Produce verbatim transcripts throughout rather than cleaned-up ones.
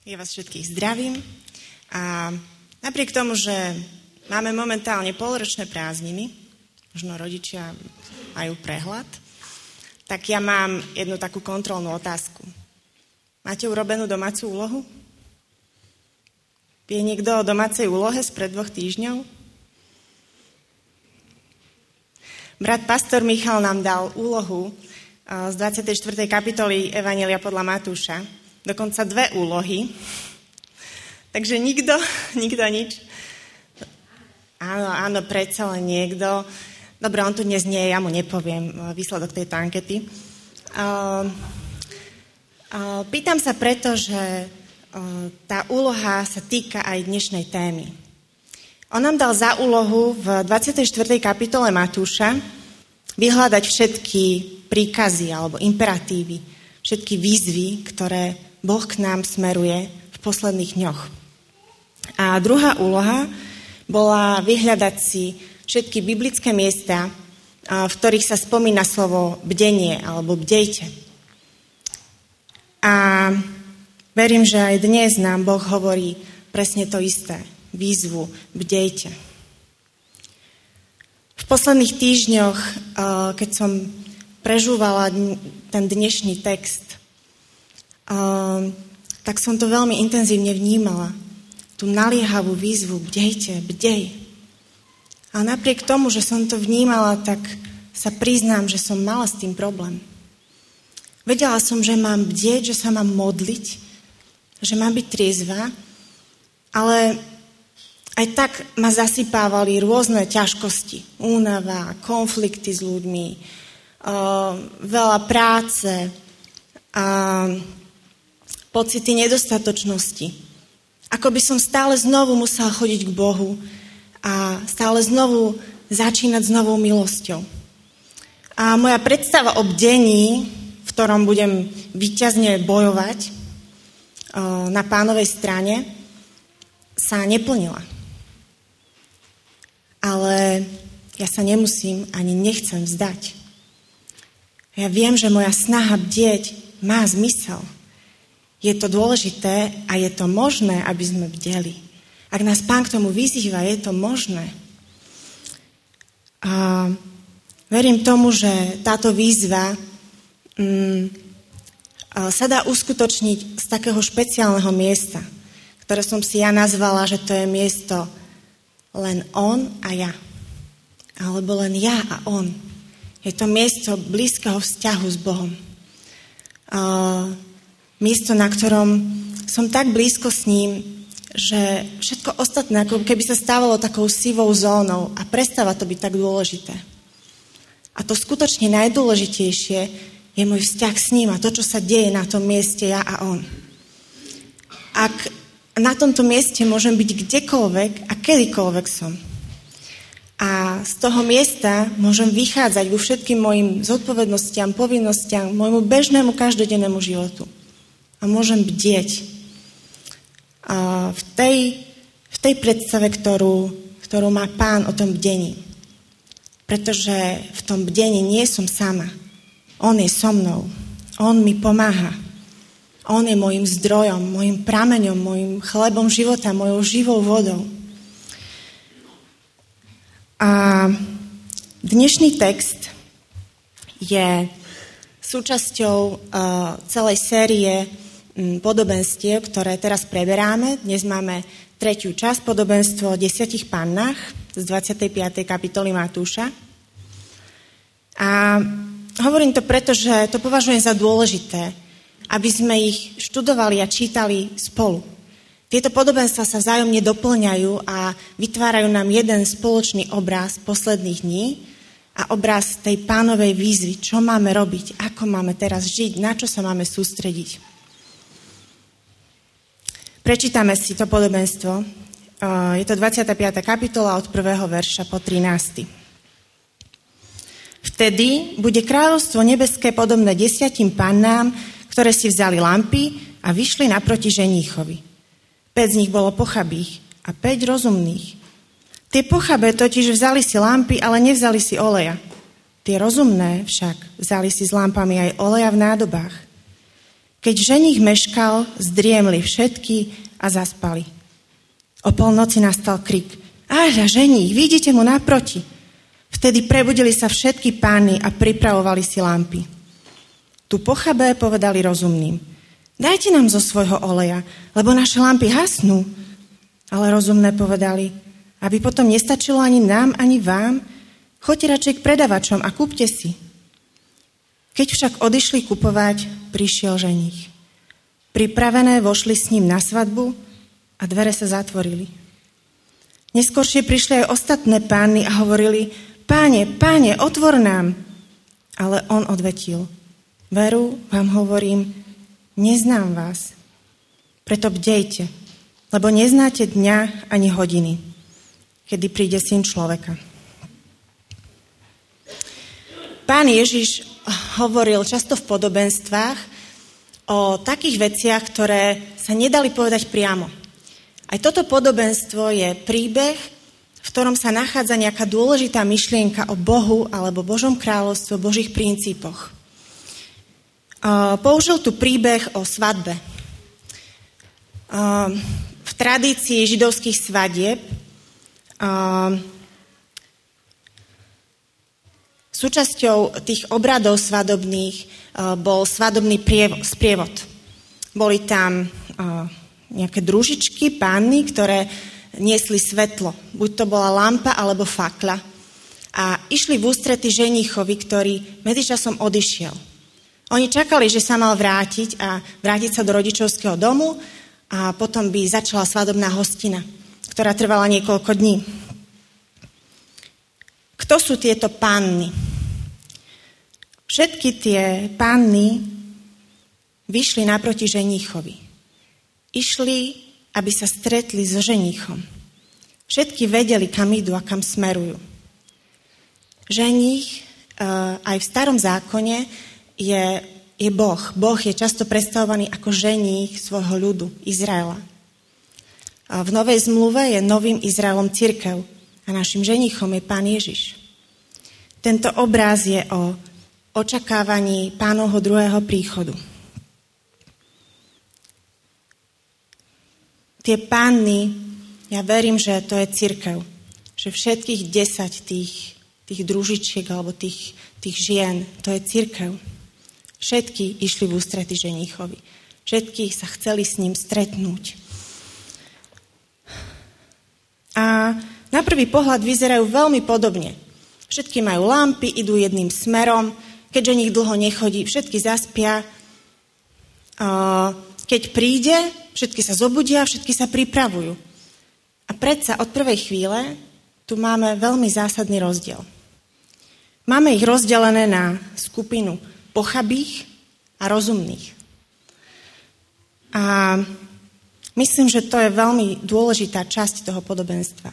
Ja vás všetkých zdravím a napriek tomu, že máme momentálne polročné prázdniny, možno rodičia majú prehľad, tak ja mám jednu takú kontrolnú otázku. Máte urobenú domácu úlohu? Vie niekto o domácej úlohe spred dvoch týždňov? Brat pastor Michal nám dal úlohu z dvadsiatej štvrtej kapitoly Evanjelia podľa Matúša. Dokonca dve úlohy. Takže nikto, nikto nič. Áno, áno, predsa len niekto. Dobre, on tu dnes nie je, ja mu nepoviem výsledok tejto ankety. Uh, uh, pýtam sa preto, že uh, tá úloha sa týka aj dnešnej témy. On nám dal za úlohu v dvadsiatej štvrtej kapitole Matúša vyhľadať všetky príkazy alebo imperatívy, všetky výzvy, ktoré Boh k nám smeruje v posledných dňoch. A druhá úloha bola vyhľadať si všetky biblické miesta, v ktorých sa spomína slovo bdenie alebo bdejte. A verím, že aj dnes nám Boh hovorí presne to isté. Výzvu bdejte. V posledných týždňoch, keď som prežúvala ten dnešný text, Uh, tak som to veľmi intenzívne vnímala. Tú naliehavú výzvu, bdejte, bdej. A napriek tomu, že som to vnímala, tak sa priznám, že som mala s tým problém. Vedela som, že mám bdieť, že sa mám modliť, že mám byť triezva, ale aj tak ma zasypávali rôzne ťažkosti. Únava, konflikty s ľuďmi, uh, veľa práce a pocity nedostatočnosti. Ako by som stále znovu musela chodiť k Bohu a stále znovu začínať s novou milosťou. A moja predstava o bdení, v ktorom budem víťazne bojovať na Pánovej strane, sa neplnila. Ale ja sa nemusím ani nechcem vzdať. Ja viem, že moja snaha bdieť má zmysel. Je to dôležité a je to možné, aby sme bdeli. Ak nás Pán k tomu vyzýva, je to možné. A verím tomu, že táto výzva mm, sa dá uskutočniť z takého špeciálneho miesta, ktoré som si ja nazvala, že to je miesto len on a ja. Alebo len ja a on. Je to miesto blízkeho vzťahu s Bohom. A miesto, na ktorom som tak blízko s ním, že všetko ostatné, ako keby sa stávalo takou sivou zónou a prestáva to byť tak dôležité. A to skutočne najdôležitejšie je môj vzťah s ním a to, čo sa deje na tom mieste ja a on. Ak na tomto mieste môžem byť kdekoľvek a kedykoľvek som. A z toho miesta môžem vychádzať vo všetkým mojim zodpovednostiam, povinnostiam, môjmu bežnému každodennému životu. A môžem bdieť. A v tej, v tej predstave, ktorú, ktorú má Pán o tom bdení. Pretože v tom bdení nie som sama. On je so mnou. On mi pomáha. On je môjim zdrojom, môjim prameňom, môjim chlebom života, mojou živou vodou. A dnešný text je súčasťou uh, celej série podobenstiev, ktoré teraz preberáme. Dnes máme tretiu časť, podobenstvo o desiatich pannách z dvadsiatej piatej kapitoly Matúša. A hovorím to preto, že to považujem za dôležité, aby sme ich študovali a čítali spolu. Tieto podobenstva sa vzájomne doplňajú a vytvárajú nám jeden spoločný obraz posledných dní a obraz tej Pánovej výzvy, čo máme robiť, ako máme teraz žiť, na čo sa máme sústrediť. Prečítame si to podobenstvo. Je to dvadsiata piata kapitola od prvého verša po trinásty. Vtedy bude kráľovstvo nebeské podobné desiatim pannám, ktoré si vzali lampy a vyšli naproti ženíchovi. Päť z nich bolo pochabých a päť rozumných. Tie pochabé totiž vzali si lampy, ale nevzali si oleja. Tie rozumné však vzali si s lampami aj oleja v nádobách. Keď ženích meškal, zdriemli všetky a zaspali. O polnoci nastal krik. Áľa, ženích, vidíte mu naproti. Vtedy prebudili sa všetky pány a pripravovali si lampy. Tu pochabé povedali rozumným. Dajte nám zo svojho oleja, lebo naše lampy hasnú. Ale rozumné povedali, aby potom nestačilo ani nám, ani vám, choďte radšej k predavačom a kúpte si. Keď však odišli kupovať, prišiel ženích. Pripravené vošli s ním na svadbu a dvere sa zatvorili. Neskôršie prišli aj ostatné pány a hovorili, Páne, páne, otvor nám. Ale on odvetil, veru, vám hovorím, neznám vás. Preto bdejte, lebo neznáte dňa ani hodiny, kedy príde Syn človeka. Pán Ježiš hovoril často v podobenstvách o takých veciach, ktoré sa nedali povedať priamo. Aj toto podobenstvo je príbeh, v ktorom sa nachádza nejaká dôležitá myšlienka o Bohu alebo Božom kráľovstve, o Božích princípoch. Použil tu príbeh o svadbe. V tradícii židovských svadieb súčasťou tých obradov svadobných bol svadobný sprievod. Boli tam nejaké družičky, panny, ktoré niesli svetlo. Buď to bola lampa, alebo fakla. A išli v ústrety ženíchovi, ktorý medzičasom odišiel. Oni čakali, že sa mal vrátiť a vrátiť sa do rodičovského domu a potom by začala svadobná hostina, ktorá trvala niekoľko dní. Kto sú tieto panny? Všetky tie panny vyšli naproti ženíchovi. Išli, aby sa stretli so ženíchom. Všetky vedeli, kam idú a kam smerujú. Ženích aj v starom zákone je, je Boh. Boh je často predstavovaný ako ženích svojho ľudu, Izraela. V Novej zmluve je novým Izraelom cirkev a našim ženíchom je Pán Ježiš. Tento obraz je o očakávaní Pánovho druhého príchodu. Tie panny, ja verím, že to je cirkev. Že všetkých desať tých, tých družičiek alebo tých, tých žien, to je cirkev. Všetky išli v ústrety ženíchovi. Všetky sa chceli s ním stretnúť. A na prvý pohľad vyzerajú veľmi podobne. Všetky majú lampy, idú jedným smerom. Keď ženích dlho nechodí, všetky zaspia. Keď príde, všetky sa zobudia, všetky sa pripravujú. A predsa od prvej chvíle tu máme veľmi zásadný rozdiel. Máme ich rozdelené na skupinu pochabých a rozumných. A myslím, že to je veľmi dôležitá časť toho podobenstva.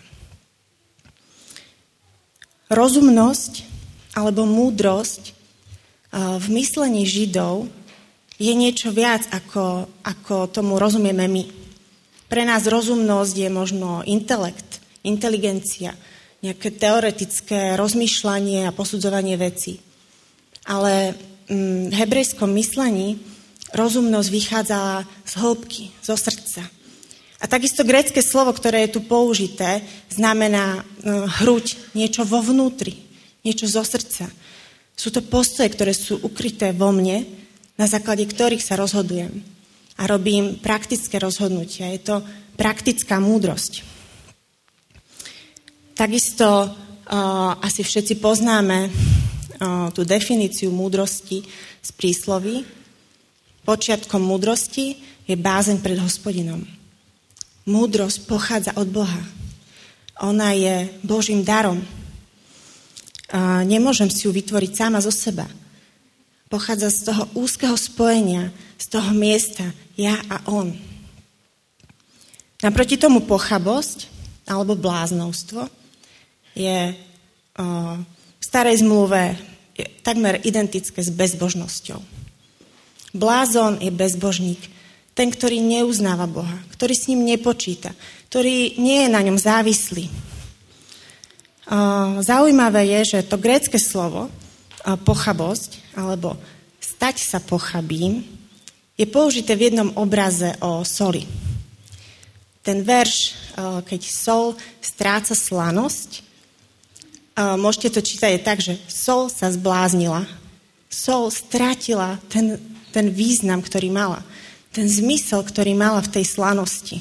Rozumnosť alebo múdrosť v myslení Židov je niečo viac, ako, ako tomu rozumieme my. Pre nás rozumnosť je možno intelekt, inteligencia, nejaké teoretické rozmýšľanie a posudzovanie vecí. Ale v hebrejskom myslení rozumnosť vychádzala z hĺbky, zo srdca. A takisto grécke slovo, ktoré je tu použité, znamená hruď, niečo vo vnútri, niečo zo srdca. Sú to postoje, ktoré sú ukryté vo mne, na základe ktorých sa rozhodujem a robím praktické rozhodnutia. Je to praktická múdrosť. Takisto uh, asi všetci poznáme uh, tú definíciu múdrosti z prísloví. Počiatkom múdrosti je bázeň pred Hospodinom. Múdrosť pochádza od Boha. Ona je Božím darom. Uh, nemôžem si ju vytvoriť sama zo seba. Pochádza z toho úzkeho spojenia, z toho miesta ja a on. Naproti tomu pochabosť alebo bláznovstvo je o, v starej zmluve je takmer identické s bezbožnosťou. Blázon je bezbožník, ten, ktorý neuznáva Boha, ktorý s ním nepočíta, ktorý nie je na ňom závislý. O, zaujímavé je, že to grécke slovo pochabosť, alebo stať sa pochabým, je použité v jednom obraze o soli. Ten verš, keď sol stráca slanosť, môžete to čítať tak, že sol sa zbláznila. Sol strátila ten, ten význam, ktorý mala. Ten zmysel, ktorý mala v tej slanosti.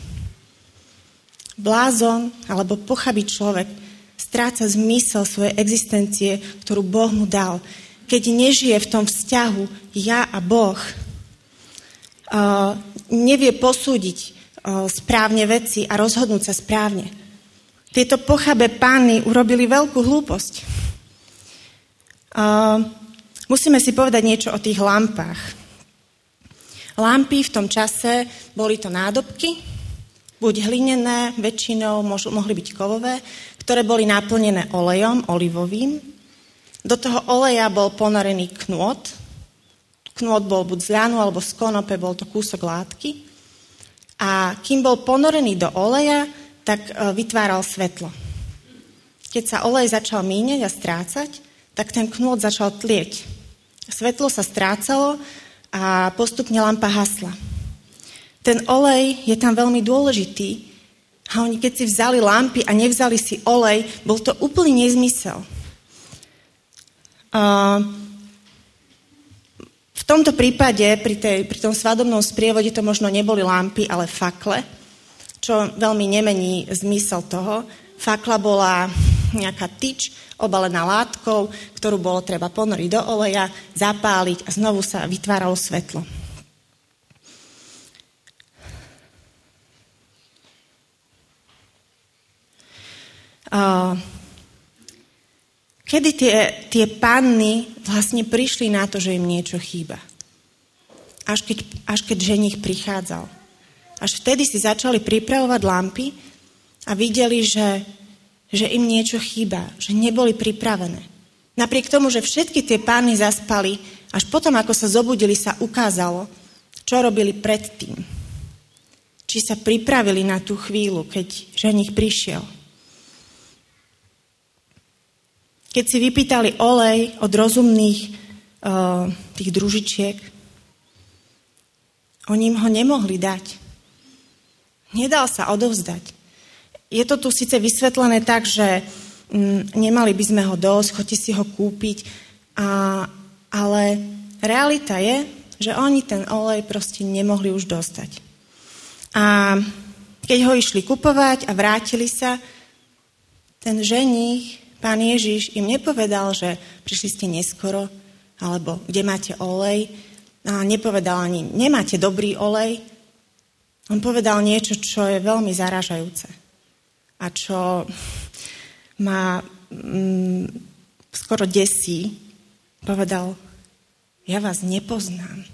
Blázon alebo pochabý človek stráca zmysel svojej existencie, ktorú Boh mu dal. Keď nežije v tom vzťahu ja a Boh, uh, nevie posúdiť uh, správne veci a rozhodnúť sa správne. Tieto pochabé pány urobili veľkú hlúposť. Uh, musíme si povedať niečo o tých lampách. Lampy v tom čase boli to nádobky, buď hlinené, väčšinou mohli byť kovové, ktoré boli naplnené olejom, olivovým. Do toho oleja bol ponorený knôt. Knôt bol buď z ľanu, alebo z konope, bol to kúsok látky. A kým bol ponorený do oleja, tak vytváral svetlo. Keď sa olej začal míňať a strácať, tak ten knôt začal tlieť. Svetlo sa strácalo a postupne lampa hasla. Ten olej je tam veľmi dôležitý a oni keď si vzali lampy a nevzali si olej, bol to úplný nezmysel. Uh, v tomto prípade, pri, tej, pri tom svadobnom sprievode to možno neboli lampy, ale fakle, čo veľmi nemení zmysel toho. Fakla bola nejaká tyč obalená látkou, ktorú bolo treba ponoriť do oleja, zapáliť a znovu sa vytváralo svetlo. Uh, kedy tie, tie panny vlastne prišli na to, že im niečo chýba? Až keď, až keď ženích prichádzal. Až vtedy si začali pripravovať lampy a videli, že, že im niečo chýba, že neboli pripravené. Napriek tomu, že všetky tie panny zaspali, až potom, ako sa zobudili, sa ukázalo, čo robili predtým. Či sa pripravili na tú chvíľu, keď ženích prišiel. Keď si vypýtali olej od rozumných uh, tých družičiek, oni im ho nemohli dať. Nedal sa odovzdať. Je to tu síce vysvetlené tak, že mm, nemali by sme ho dosť, choďte si ho kúpiť, a, ale realita je, že oni ten olej proste nemohli už dostať. A keď ho išli kupovať a vrátili sa, ten ženích, Pán Ježiš im nepovedal, že prišli ste neskoro, alebo kde máte olej. A nepovedal ani, nemáte dobrý olej. On povedal niečo, čo je veľmi zaražajúce. A čo ma mm, skoro desí. Povedal, ja vás nepoznám.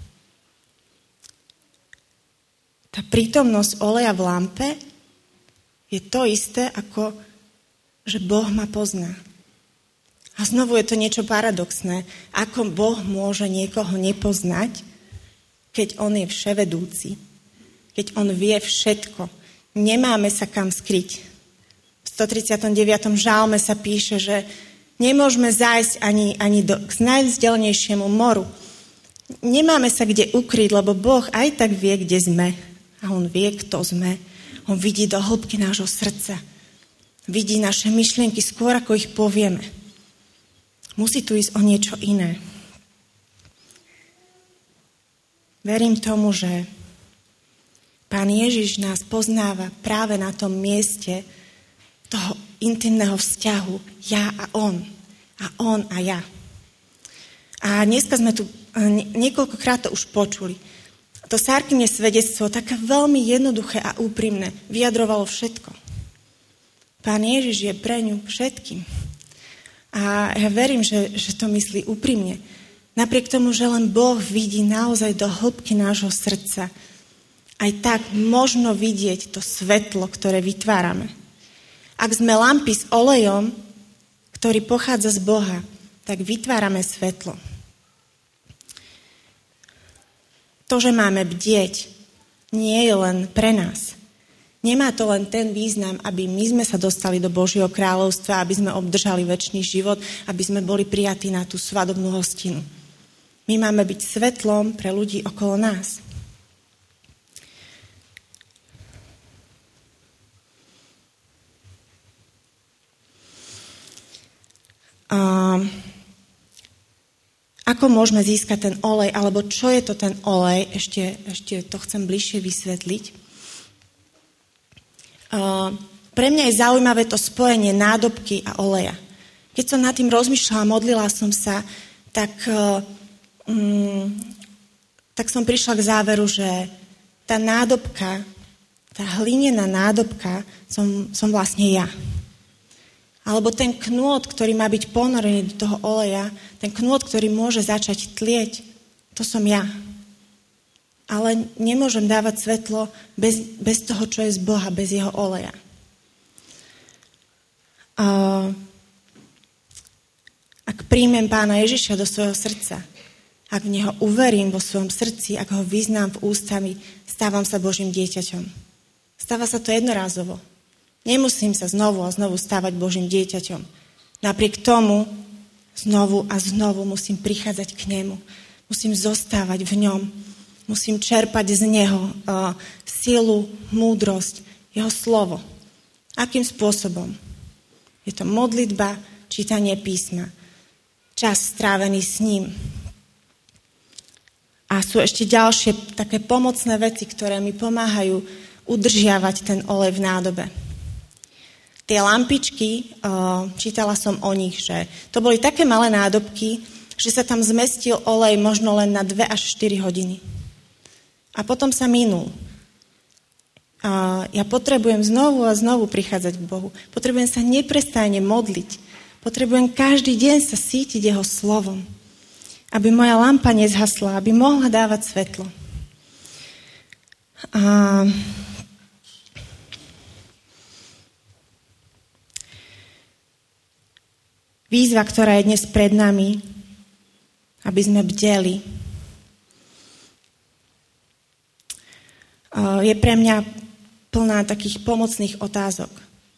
Tá prítomnosť oleja v lampe je to isté, ako že Boh ma pozná. A znovu je to niečo paradoxné. Ako Boh môže niekoho nepoznať, keď on je vševedúci, keď on vie všetko. Nemáme sa kam skryť. V stotridsiatom deviatom žalme sa píše, že nemôžeme zájsť ani, ani do, k najvzdialenejšiemu moru. Nemáme sa kde ukryť, lebo Boh aj tak vie, kde sme. A on vie, kto sme. On vidí do hĺbky nášho srdca. Vidí naše myšlienky skôr, ako ich povieme. Musí tu ísť o niečo iné. Verím tomu, že Pán Ježiš nás poznáva práve na tom mieste toho intimného vzťahu ja a on. A on a ja. A dneska sme tu niekoľkokrát to už počuli. To Sárkine svedectvo, také veľmi jednoduché a úprimné, vyjadrovalo všetko. Pán Ježiš je pre ňu všetkým. A ja verím, že, že to myslí úprimne. Napriek tomu, že len Boh vidí naozaj do hĺbky nášho srdca, aj tak možno vidieť to svetlo, ktoré vytvárame. Ak sme lampy s olejom, ktorý pochádza z Boha, tak vytvárame svetlo. To, že máme bdieť, nie je len pre nás. Nemá to len ten význam, aby my sme sa dostali do Božieho kráľovstva, aby sme obdržali večný život, aby sme boli prijatí na tú svadobnú hostinu. My máme byť svetlom pre ľudí okolo nás. Uh, ako môžeme získať ten olej, alebo čo je to ten olej, ešte, ešte to chcem bližšie vysvetliť. Uh, pre mňa je zaujímavé to spojenie nádobky a oleja. Keď som nad tým rozmýšľala, modlila som sa, tak, uh, um, tak som prišla k záveru, že tá nádobka, tá hlinená nádobka som, som vlastne ja. Alebo ten knôt, ktorý má byť ponorený do toho oleja, ten knôt, ktorý môže začať tlieť, to som ja. Ale nemôžem dávať svetlo bez, bez toho, čo je z Boha, bez jeho oleja. A ak príjmem Pána Ježiša do svojho srdca, ak v Neho uverím vo svojom srdci, ak ho vyznám v ústami, stávam sa Božím dieťaťom. Stáva sa to jednorázovo. Nemusím sa znovu a znovu stávať Božím dieťaťom. Napriek tomu znovu a znovu musím prichádzať k nemu. Musím zostávať v ňom. Musím čerpať z neho uh, silu, múdrosť, jeho slovo. Akým spôsobom? Je to modlitba, čítanie písma, čas strávený s ním. A sú ešte ďalšie také pomocné veci, ktoré mi pomáhajú udržiavať ten olej v nádobe. Tie lampičky, čítala som o nich, že to boli také malé nádobky, že sa tam zmestil olej možno len na dve až štyri hodiny. A potom sa minul. A ja potrebujem znovu a znovu prichádzať k Bohu. Potrebujem sa neprestajne modliť. Potrebujem každý deň sa sítiť jeho slovom. Aby moja lampa nezhasla, aby mohla dávať svetlo. A výzva, ktorá je dnes pred nami, aby sme bdeli, je pre mňa plná takých pomocných otázok.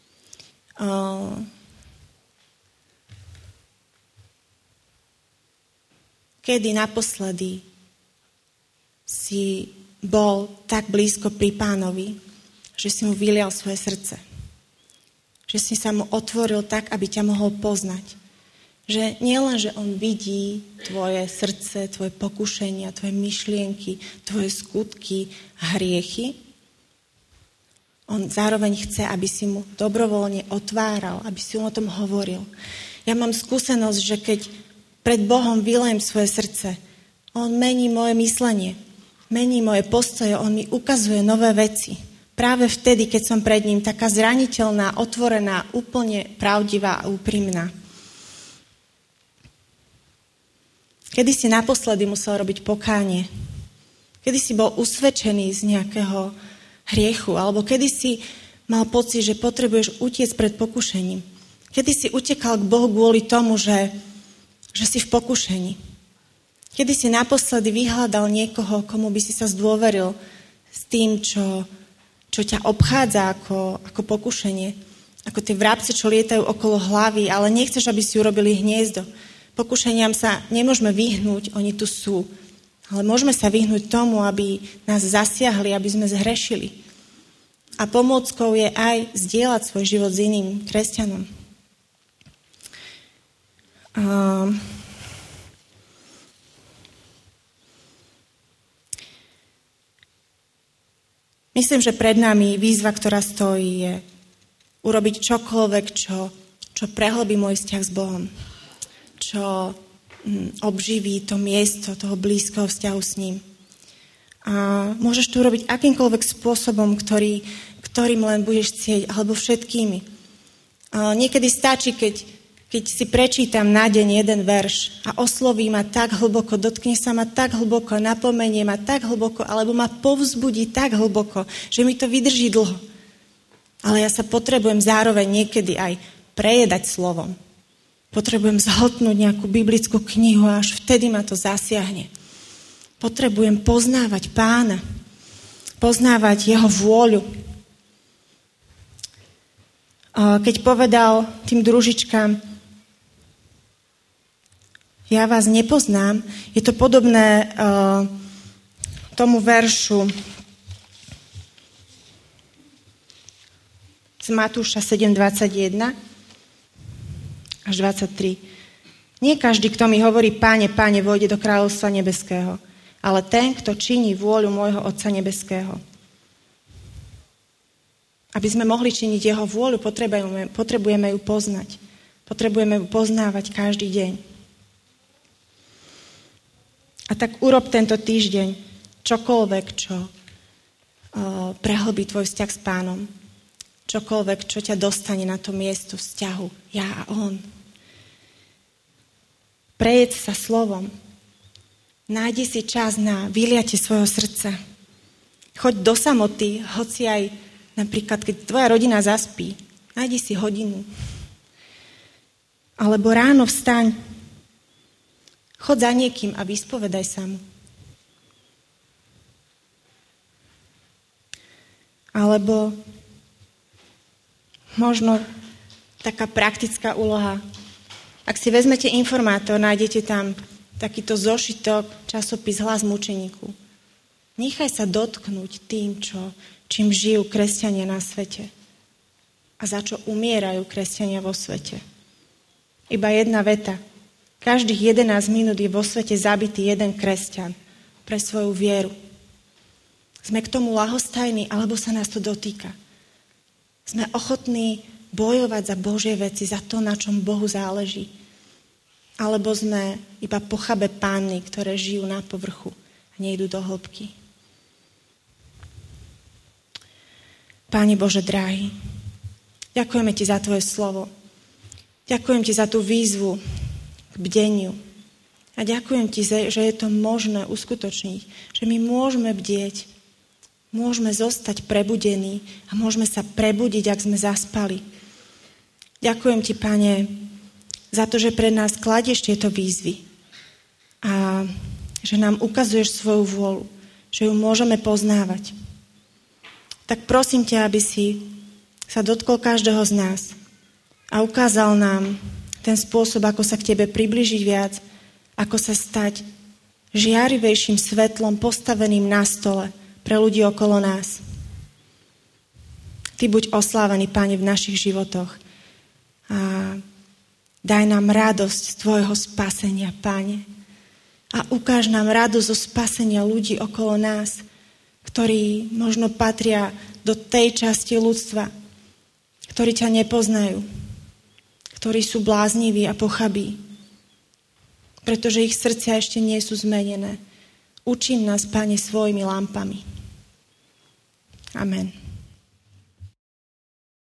Kedy naposledy si bol tak blízko pri Pánovi, že si mu vylial svoje srdce? Že si sa mu otvoril tak, aby ťa mohol poznať? Že nielen, že on vidí tvoje srdce, tvoje pokušenia, tvoje myšlienky, tvoje skutky a hriechy, on zároveň chce, aby si mu dobrovoľne otváral, aby si mu o tom hovoril. Ja mám skúsenosť, že keď pred Bohom vylejem svoje srdce, on mení moje myslenie, mení moje postoje, on mi ukazuje nové veci. Práve vtedy, keď som pred ním taká zraniteľná, otvorená, úplne pravdivá a úprimná. Kedy si naposledy musel robiť pokánie? Kedy si bol usvedčený z nejakého hriechu? Alebo kedy si mal pocit, že potrebuješ utiecť pred pokušením? Kedy si utekal k Bohu kvôli tomu, že, že si v pokušení? Kedy si naposledy vyhľadal niekoho, komu by si sa zdôveril s tým, čo, čo ťa obchádza ako, ako pokušenie? Ako tie vrabce, čo lietajú okolo hlavy, ale nechceš, aby si urobili hniezdo. Pokušeniam sa nemôžeme vyhnúť, oni tu sú. Ale môžeme sa vyhnúť tomu, aby nás zasiahli, aby sme zhrešili. A pomôckou je aj zdieľať svoj život s iným kresťanom. Um, myslím, že pred nami výzva, ktorá stojí, je urobiť čokoľvek, čo, čo prehlbí môj vzťah s Bohom. Čo obživí to miesto toho blízkeho vzťahu s ním. A môžeš to urobiť akýmkoľvek spôsobom, ktorý, ktorým len budeš chcieť, alebo všetkými. A niekedy stačí, keď, keď si prečítam na deň jeden verš a osloví ma tak hlboko, dotkne sa ma tak hlboko, napomenie ma tak hlboko, alebo ma povzbudí tak hlboko, že mi to vydrží dlho. Ale ja sa potrebujem zároveň niekedy aj prejedať slovom. Potrebujem zhltnúť nejakú biblickú knihu a až vtedy ma to zasiahne. Potrebujem poznávať Pána, poznávať jeho vôľu. Keď povedal tým družičkám, ja vás nepoznám, je to podobné uh, tomu veršu z Matúša sedem dvadsaťjeden až dvadsaťtri. Nie každý, kto mi hovorí Páne, Páne, vojde do kráľovstva nebeského, ale ten, kto činí vôľu môjho Otca nebeského. Aby sme mohli činiť jeho vôľu, potrebujeme, potrebujeme ju poznať. Potrebujeme ju poznávať každý deň. A tak urob tento týždeň čokoľvek, čo o, prehlbí tvoj vzťah s Pánom. Čokoľvek, čo ťa dostane na to miesto vzťahu. Ja a on. Prejedz sa slovom. Nájdi si čas na vyliate svojho srdca. Choď do samoty, hoci aj napríklad, keď tvoja rodina zaspí. Nájdi si hodinu. Alebo ráno vstaň. Choď za niekým a vyspovedaj sa mu. Alebo možno taká praktická úloha. Ak si vezmete informátor, nájdete tam takýto zošitok, časopis Hlas mučeníku. Nechaj sa dotknúť tým, čo, čím žijú kresťania na svete. A za čo umierajú kresťania vo svete. Iba jedna veta. Každých jedenásť minút je vo svete zabitý jeden kresťan pre svoju vieru. Sme k tomu ľahostajní, alebo sa nás to dotýka. Sme ochotní bojovať za Božie veci, za to, na čom Bohu záleží. Alebo sme iba pochabe pánny, ktoré žijú na povrchu a nejdú do hĺbky. Páne Bože drahý, ďakujeme Ti za Tvoje slovo. Ďakujem Ti za tú výzvu k bdeniu. A ďakujem Ti, že je to možné uskutočniť. Že my môžeme bdieť, môžeme zostať prebudení a môžeme sa prebudiť, ak sme zaspali. Ďakujem Ti, Pane, za to, že pred nás kladieš tieto výzvy a že nám ukazuješ svoju vôľu, že ju môžeme poznávať. Tak prosím ťa, aby si sa dotkol každého z nás a ukázal nám ten spôsob, ako sa k Tebe priblížiť viac, ako sa stať žiarivejším svetlom postaveným na stole pre ľudí okolo nás. Ty buď oslávený, Pane, v našich životoch. A daj nám radosť z Tvojho spasenia, Pane. A ukáž nám radosť zo spasenia ľudí okolo nás, ktorí možno patria do tej časti ľudstva, ktorí ťa nepoznajú, ktorí sú blázniví a pochabí, pretože ich srdcia ešte nie sú zmenené. Učím nás, Pane, svojimi lampami. Amen.